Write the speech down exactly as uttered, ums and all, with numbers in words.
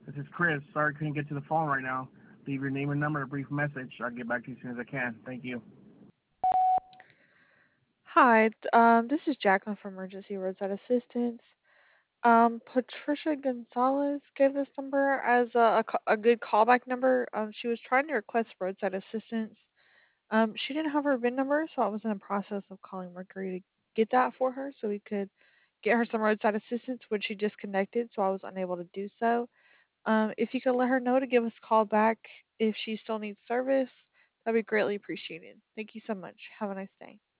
This is Chris. Sorry I couldn't get to the phone right now. Leave your name and number, a brief message. I'll get back to you as soon as I can. Thank you. Hi, th- um, this is Jacqueline from Emergency Roadside Assistance. Um, Patricia Gonzalez gave this number as a, a, ca- a good callback number. Um, she was trying to request roadside assistance. Um, she didn't have her V I N number, so I was in the process of calling Mercury to get that for her so we could get her some roadside assistance when she disconnected, so I was unable to do so. Um, if you could let her know to give us a call back if she still needs service, that'd be greatly appreciated. Thank you so much. Have a nice day.